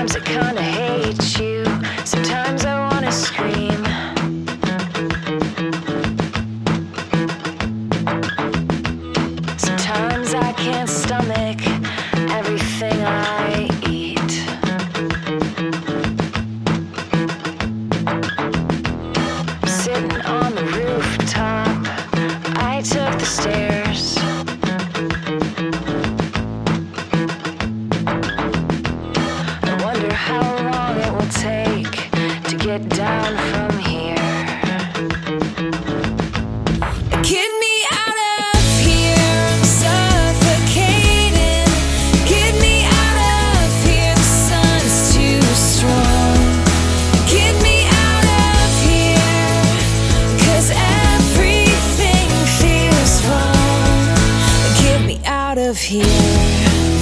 Sometimes I kinda hate you, sometimes I wanna scream. Sometimes I can't stomach everything I eat. Sitting on the rooftop, I took the stairs. I wonder how long it will take to get down from here. Get me out of here, I'm suffocating. Get me out of here, the sun's too strong. Get me out of here, 'cause everything feels wrong. Get me out of here.